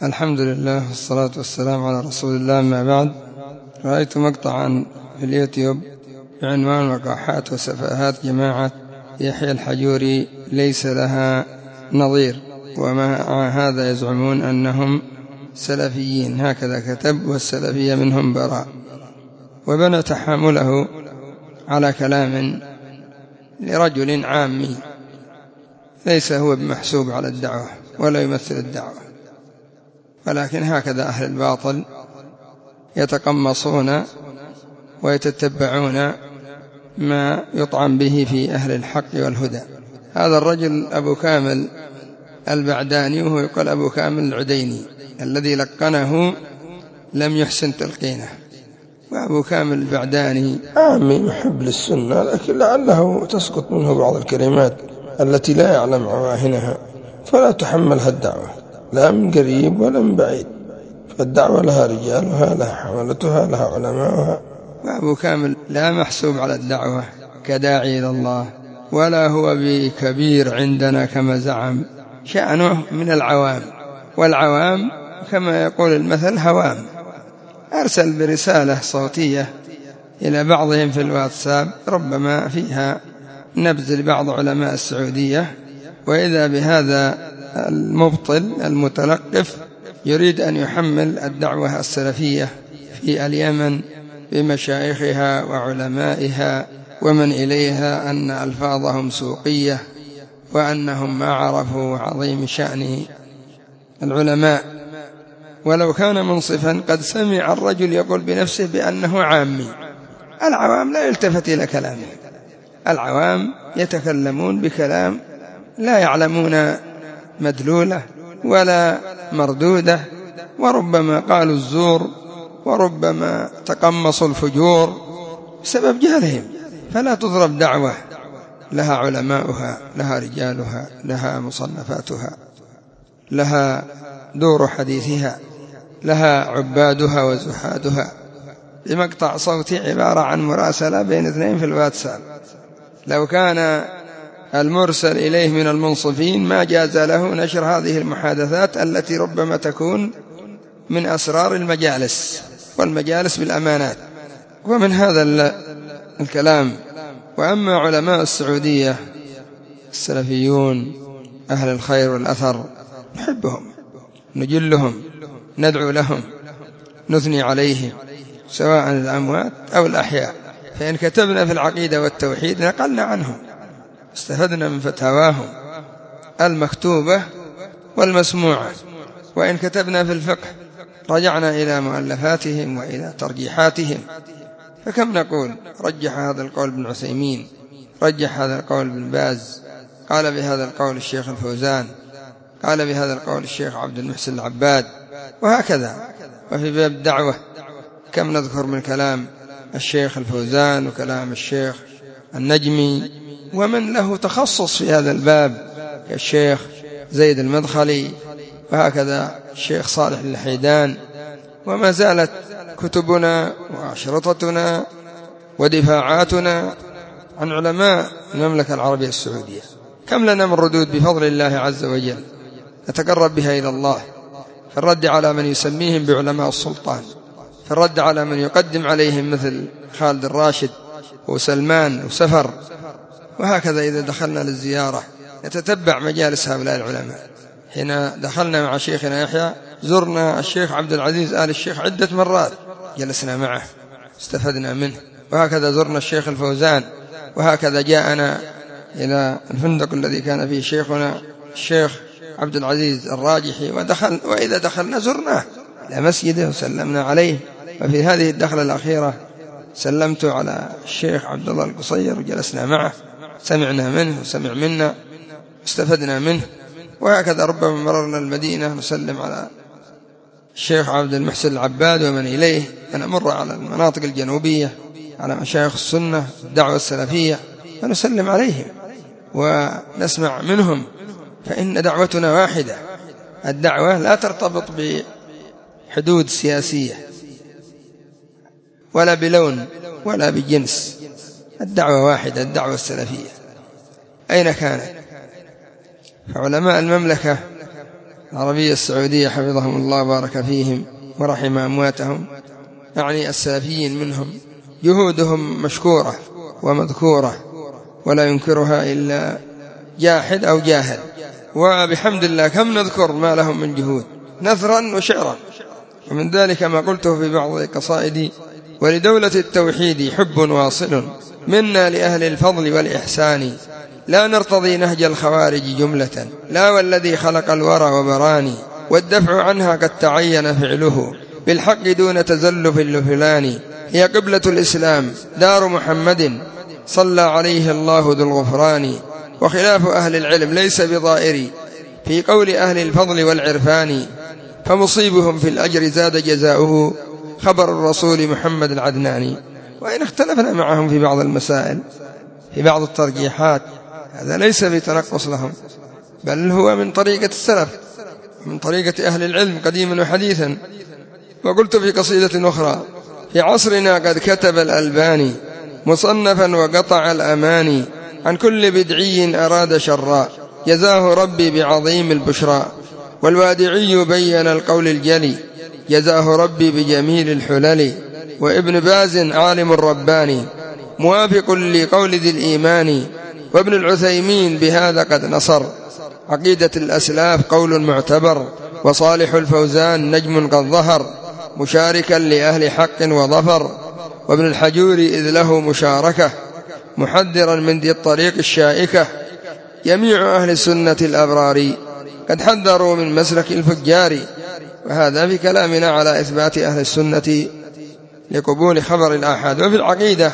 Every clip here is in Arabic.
الحمد لله والصلاة والسلام على رسول الله. ما بعد، رأيت مقطعا في اليوتيوب بعنوان وقاحات وسفاهات جماعة يحيى الحجوري ليس لها نظير، ومع هذا يزعمون أنهم سلفيين، هكذا كتب، والسلفية منهم براء، وبنى تحامله على كلام لرجل عامي ليس هو بمحسوب على الدعوة ولا يمثل الدعوة، ولكن هكذا أهل الباطل يتقمصون ويتتبعون ما يطعن به في أهل الحق والهدى. هذا الرجل أبو كامل البعداني، وهو يقال أبو كامل العديني، الذي لقنه لم يحسن تلقينه. وأبو كامل البعداني عامي محب للسنة، لكن لعله تسقط منه بعض الكلمات التي لا يعلم عواهنها، فلا تحملها الدعوة لا من قريب ولا من بعيد، فالدعوة لها رجالها، لها حملتها، لها علماؤها. وأبو كامل لا محسوب على الدعوة كداعي إلى الله، ولا هو بكبير عندنا كما زعم، شأنه من العوام، والعوام كما يقول المثل هوام. أرسل برسالة صوتية إلى بعضهم في الواتساب ربما فيها نبذ لبعض علماء السعودية، وإذا بهذا المبطل المتلقف يريد أن يحمل الدعوة السلفية في اليمن بمشايخها وعلمائها ومن إليها أن ألفاظهم سوقية، وأنهم ما عرفوا عظيم شأن العلماء. ولو كان منصفا قد سمع الرجل يقول بنفسه بأنه عامي. العوام لا يلتفت إلى كلامه، العوام يتكلمون بكلام لا يعلمون مدلولة ولا مردودة، وربما قالوا الزور، وربما تقمصوا الفجور بسبب جهلهم. فلا تضرب دعوة لها علماؤها، لها رجالها، لها مصنفاتها، لها دور حديثها، لها عبادها وزهادها، بمقطع صوتي عبارة عن مراسلة بين اثنين في الواتساب. لو كان المرسل إليه من المنصفين ما جاز له نشر هذه المحادثات التي ربما تكون من أسرار المجالس، والمجالس بالأمانات. ومن هذا الكلام. وأما علماء السعودية السلفيون أهل الخير والأثر نحبهم، نجلهم، ندعو لهم، نثني عليهم، سواء الأموات أو الأحياء. فإن كتبنا في العقيدة والتوحيد نقلنا عنهم، استفدنا من فتاواهم المكتوبة والمسموعة. وإن كتبنا في الفقه رجعنا إلى مؤلفاتهم وإلى ترجيحاتهم. فكم نقول رجح هذا القول ابن عثيمين، رجح هذا القول ابن باز، قال بهذا القول الشيخ الفوزان، قال بهذا القول الشيخ عبد المحسن العباد، وهكذا. وفي باب الدعوة كم نذكر من كلام الشيخ الفوزان وكلام الشيخ النجمي ومن له تخصص في هذا الباب كالشيخ زيد المدخلي، وهكذا الشيخ صالح الحيدان. وما زالت كتبنا وأشرطتنا ودفاعاتنا عن علماء المملكة العربية السعودية. كم لنا من ردود بفضل الله عز وجل نتقرب بها إلى الله، في الرد على من يسميهم بعلماء السلطان، في الرد على من يقدم عليهم مثل خالد الراشد وسلمان وسفر. وهكذا إذا دخلنا للزيارة نتتبع مجالس هؤلاء العلماء. حين دخلنا مع شيخنا يحيى زرنا الشيخ عبد العزيز آل الشيخ عدة مرات، جلسنا معه استفدنا منه. وهكذا زرنا الشيخ الفوزان، وهكذا جاءنا إلى الفندق الذي كان فيه شيخنا الشيخ عبد العزيز الراجحي، وإذا دخلنا زرناه إلى مسجده وسلمنا عليه. وفي هذه الدخلة الأخيرة سلمت على الشيخ عبد الله القصير وجلسنا معه، سمعنا منه وسمع منا، استفدنا منه. وهكذا ربما مررنا المدينة نسلم على الشيخ عبد المحسن العباد ومن إليه، ونمر على المناطق الجنوبية على مشايخ السنة الدعوة السلفية فنسلم عليهم ونسمع منهم، فإن دعوتنا واحدة. الدعوة لا ترتبط بحدود سياسية ولا بلون ولا بجنس، الدعوة واحدة، الدعوة السلفية أين كانت. فعلماء المملكة العربية السعودية حفظهم الله وبارك فيهم ورحم أمواتهم، يعني السلفيين منهم، جهودهم مشكورة ومذكورة ولا ينكرها إلا جاحد أو جاهل. وبحمد الله كم نذكر ما لهم من جهود نثرا وشعرا. ومن ذلك ما قلته في بعض قصائدي: ولدولة التوحيد حب واصل منا لأهل الفضل والإحسان، لا نرتضي نهج الخوارج جملة، لا والذي خلق الورى وبراني، والدفع عنها قد تعين فعله بالحق دون تزلف لفلان. هي قبلة الإسلام دار محمد صلى عليه الله ذو الغفران، وخلاف أهل العلم ليس بضائري في قول أهل الفضل والعرفان، فمصيبهم في الأجر زاد جزاؤه خبر الرسول محمد العدناني. وإن اختلفنا معهم في بعض المسائل في بعض الترجيحات هذا ليس بتنقص لهم، بل هو من طريقة السلف من طريقة أهل العلم قديما وحديثا. وقلت في قصيدة أخرى: في عصرنا قد كتب الألباني مصنفا وقطع الأماني عن كل بدعي أراد شرا، جزاه ربي بعظيم البشرى، والوادعي بين القول الجلي جزاه ربي بجميل الحلل، وابن باز عالم رباني موافق لقول ذي الإيمان، وابن العثيمين بهذا قد نصر عقيدة الأسلاف قول معتبر، وصالح الفوزان نجم قد ظهر مشاركا لأهل حق وظفر، وابن الحجور إذ له مشاركة محذرا من ذي الطريق الشائكة. جميع أهل السنة الأبرار قد حذروا من مسلك الفجار. وهذا في كلامنا على إثبات أهل السنة لقبول خبر الآحاد. وفي العقيدة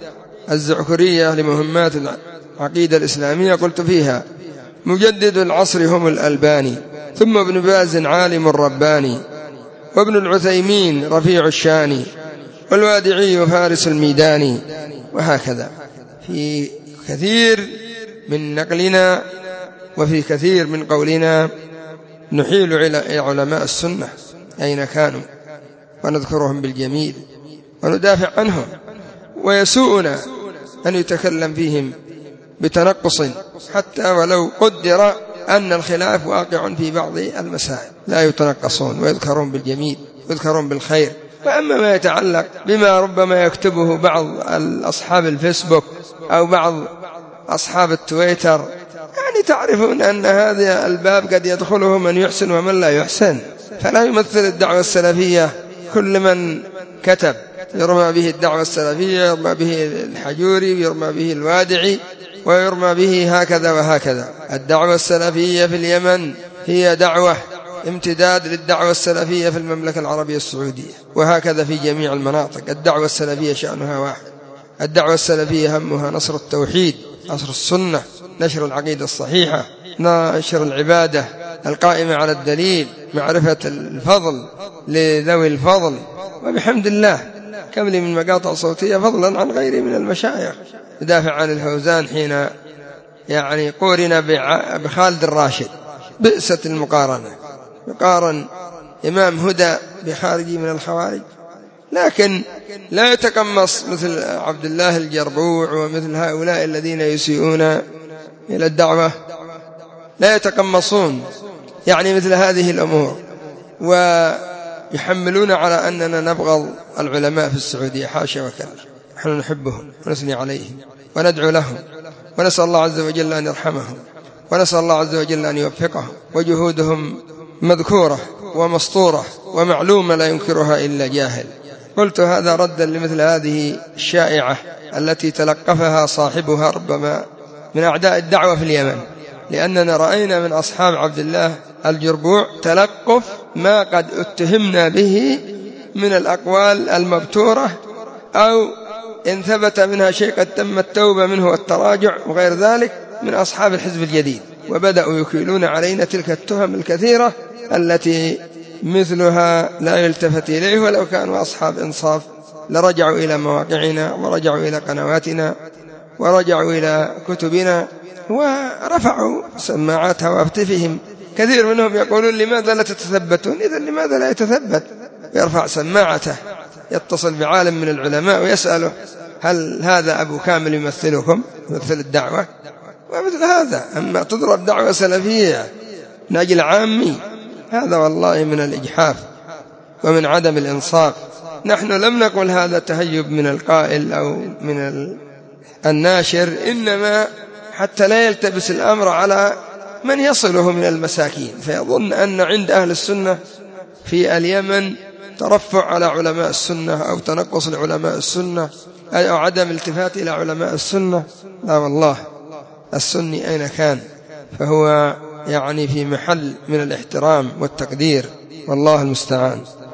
الزعكرية لمهمات العقيدة الإسلامية قلت فيها: مجدد العصر هم الألباني، ثم ابن باز عالم رباني، وابن العثيمين رفيع الشان، والوادعي فارس الميدان. وهكذا في كثير من نقلنا وفي كثير من قولنا نحيل إلى علماء السنة أين كانوا ونذكرهم بالجميل وندافع عنهم، ويسوءنا أن يتكلم فيهم بتنقص حتى ولو قدر أن الخلاف واقع في بعض المسائل، لا يتنقصون ويذكرون بالجميل ويذكرون بالخير. وأما ما يتعلق بما ربما يكتبه بعض أصحاب الفيسبوك أو بعض أصحاب التويتر، يعني تعرفون أن هذا الباب قد يدخله من يحسن ومن لا يحسن، فلا يمثل الدعوة السلفية كل من كتب يرمى به الدعوة السلفية، يرمى به الحجوري، يرمى به الوادعي، ويرمى به هكذا وهكذا. الدعوة السلفية في اليمن هي دعوة امتداد للدعوة السلفية في المملكة العربية السعودية، وهكذا في جميع المناطق. الدعوة السلفية شأنها واحد، الدعوة السلفية همها نصر التوحيد، نصر السنة، نشر العقيدة الصحيحة، نشر العبادة القائمة على الدليل، معرفة الفضل لذوي الفضل. وبحمد الله كم لي من مقاطع صوتية فضلا عن غيري من المشايخ يدافع عن الفوزان حين يعني قورن بخالد الراشد. بئست المقارنة، يقارن إمام هدى بخارجي من الخوارج، لكن لا يتقمص مثل عبد الله الجربوع ومثل هؤلاء الذين يسيئون إلى الدعوة، لا يتقمصون يعني مثل هذه الأمور، ويحملون على أننا نبغض العلماء في السعودية. حاشا وكلا، نحن نحبهم ونثني عليهم وندعو لهم، ونسأل الله عز وجل أن يرحمهم، ونسأل الله عز وجل أن يوفقهم. وجهودهم مذكورة ومسطورة ومعلومة لا ينكرها إلا جاهل. قلت هذا ردا لمثل هذه الشائعة التي تلقفها صاحبها ربما من أعداء الدعوة في اليمن، لأننا رأينا من أصحاب عبد الله الجربوع تلقف ما قد اتهمنا به من الأقوال المبتورة، أو إن ثبت منها شيء قد تم التوبة منه والتراجع وغير ذلك من أصحاب الحزب الجديد، وبدأوا يكيلون علينا تلك التهم الكثيرة التي مثلها لا يلتفت إليه، ولو كانوا أصحاب إنصاف لرجعوا إلى مواقعنا ورجعوا إلى قنواتنا ورجعوا إلى كتبنا ورفعوا سماعات هواتفهم. كثير منهم يقولون: لماذا لا تتثبتون؟ إذن لماذا لا يتثبت؟ يرفع سماعته، يتصل بعالم من العلماء ويسأله: هل هذا أبو كامل يمثلكم يمثل الدعوة؟ ومثل هذا. أما تضرب دعوة سلفية من أجل عامي هذا والله من الإجحاف ومن عدم الإنصاف. نحن لم نقل هذا تهيب من القائل أو من الناشر، إنما حتى لا يلتبس الأمر على من يصله من المساكين فيظن أن عند أهل السنة في اليمن ترفع على علماء السنة أو تنقص لعلماء السنة أو عدم التفات إلى علماء السنة. لا والله، السني أين كان فهو يعني في محل من الاحترام والتقدير، والله المستعان.